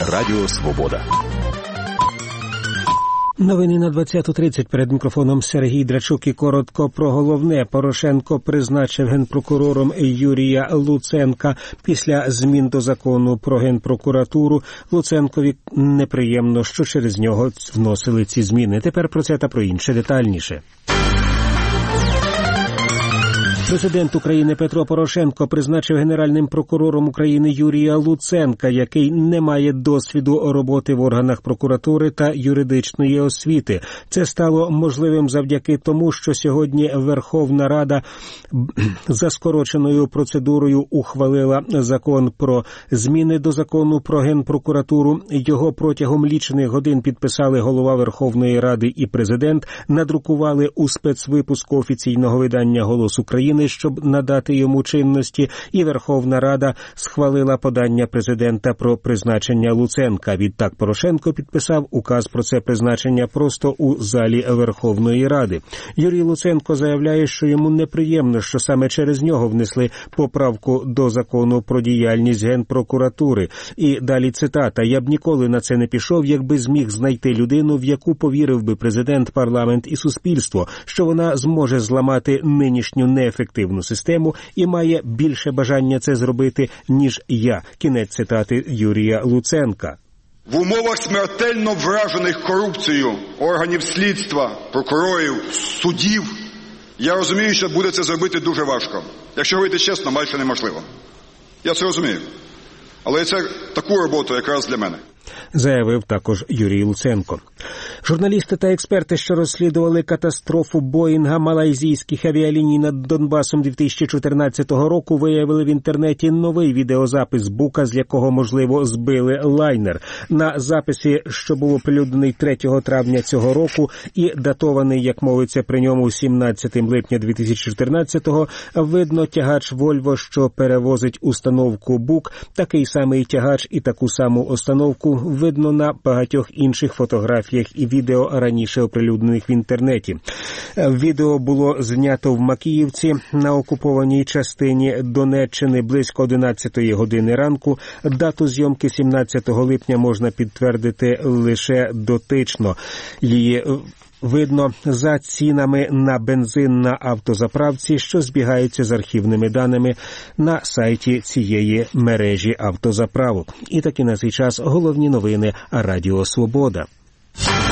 Радіо Свобода. Новини на 20:30. Перед мікрофоном Сергій Драчук і коротко про головне. Порошенко призначив генпрокурором Юрія Луценка. Після змін до закону про генпрокуратуру Луценкові неприємно, що через нього вносили ці зміни. Тепер про це та про інше детальніше. Президент України Петро Порошенко призначив генеральним прокурором України Юрія Луценка, який не має досвіду роботи в органах прокуратури та юридичної освіти. Це стало можливим завдяки тому, що сьогодні Верховна Рада за скороченою процедурою ухвалила закон про зміни до закону про генпрокуратуру. Його протягом лічених годин підписали голова Верховної Ради і президент, надрукували у спецвипуску офіційного видання «Голос України», щоб надати йому чинності, і Верховна Рада схвалила подання президента про призначення Луценка. Відтак Порошенко підписав указ про це призначення просто у залі Верховної Ради. Юрій Луценко заявляє, що йому неприємно, що саме через нього внесли поправку до закону про діяльність Генпрокуратури. І далі цитата: «Я б ніколи на це не пішов, якби зміг знайти людину, в яку повірив би президент, парламент і суспільство, що вона зможе зламати нинішню неефективну систему і має більше бажання це зробити, ніж я». Кінець цитати Юрія Луценка. В умовах смертельно вражених корупцією органів слідства, прокурорів, судів, я розумію, що буде це зробити дуже важко. Якщо говорити чесно, майже неможливо. Я це розумію. Але це таку роботу якраз для мене. Заявив також Юрій Луценко. Журналісти та експерти, що розслідували катастрофу Боїнга малайзійських авіаліній над Донбасом 2014 року, виявили в інтернеті новий відеозапис бука, з якого, можливо, збили лайнер. На записі, що був оприлюднений 3 травня цього року і датований, як мовиться при ньому, 17 липня 2014-го, видно тягач «Вольво», що перевозить установку «Бук». Такий самий тягач і таку саму установку видно на багатьох інших фотографіях і відео, раніше оприлюднених в інтернеті. Відео було знято в Макіївці на окупованій частині Донеччини близько 11 години ранку. Дату зйомки 17 липня можна підтвердити лише дотично. Її видно за цінами на бензин на автозаправці, що збігаються з архівними даними на сайті цієї мережі автозаправок. І таки на цей час головні новини Радіо Свобода.